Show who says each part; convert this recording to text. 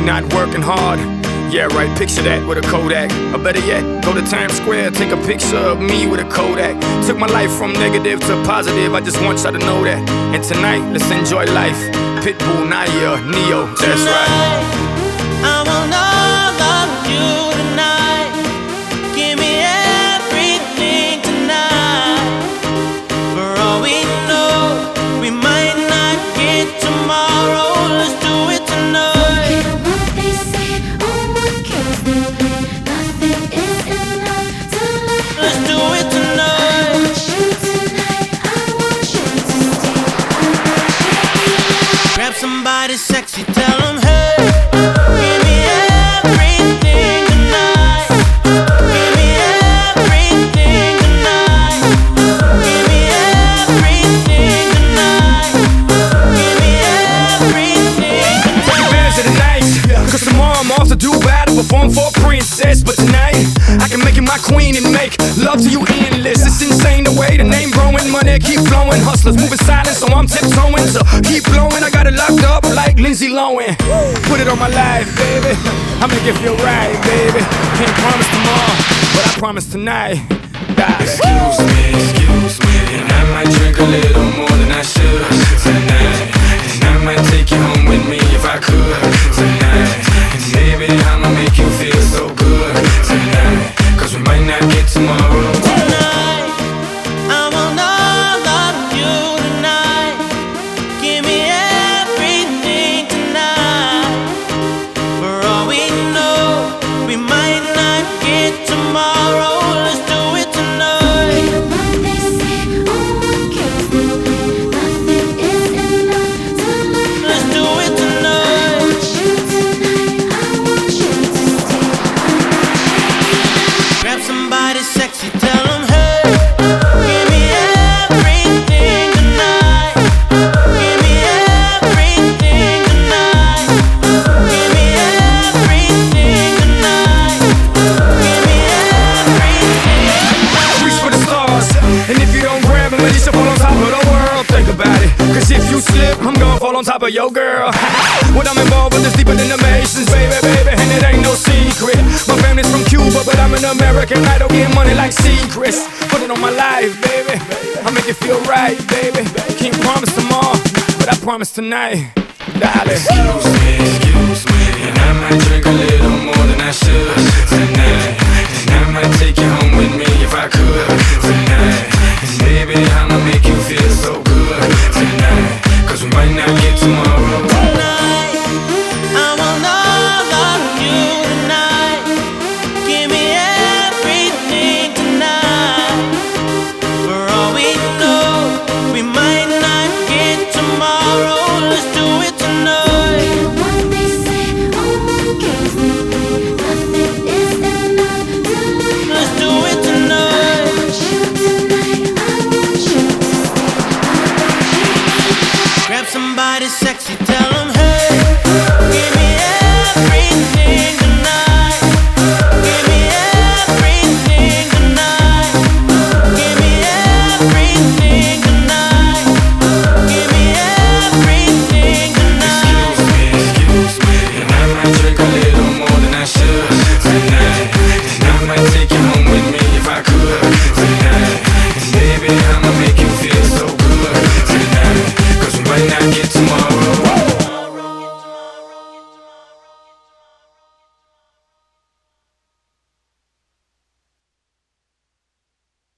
Speaker 1: not working hard. Yeah, right, picture that with a Kodak. Or better yet, go to Times Square, take a picture of me with a Kodak. Took my life from negative to positive, I just want y'all to know that. And tonight, let's enjoy life. Pitbull, Naya, Neo, that's right.
Speaker 2: I want all of you tonight. Give me everything tonight. For all we know, we might not get tomorrow. Let's do it tonight. Let's do it tonight. Grab somebody sexy, tell them hey. Give me everything tonight. Give me everything tonight. Give me everything tonight. Give me everything tonight.
Speaker 1: Take advantage of the night, cause tomorrow I'm off to Dubai to perform for a princess. But tonight, I can make you my queen and make love to you endless. It's insane the way the name growing, money keep flowing. Hustlers moving silent, so I'm tiptoeing. So keep blowing, I got it locked up like Lindsay Lohan. Put it on my life, baby. I'ma give you a ride, baby. Can't promise tomorrow, but I promise tonight.
Speaker 3: Excuse me, and I might drink a little more than I should tonight. And I might take you home with me if I could tonight. And maybe I'ma make you feel so good tonight. Cause we might not get tomorrow.
Speaker 2: Tonight, I want all of you tonight. Give me everything tonight. For all we know, we might not get tomorrow. Let's do it tonight. Let's do it tonight. Grab somebody sexy, tell them hey. Give me everything tonight. Give me everything tonight. Give me everything tonight. Give me everything.
Speaker 1: Reach for the stars, and if you don't grab them, at least you'll fall on top of the world. Think about it, cause if you slip, I'm gonna fall on top of your girl. What I'm involved with is deeper than the Masons, baby, and it ain't no secret. My family's from Cuba, but I'm an American idol, getting money like secrets. Put it on my life, baby, I make it feel right, baby. Can't promise tomorrow, but I promise tonight, darling.
Speaker 3: Excuse me,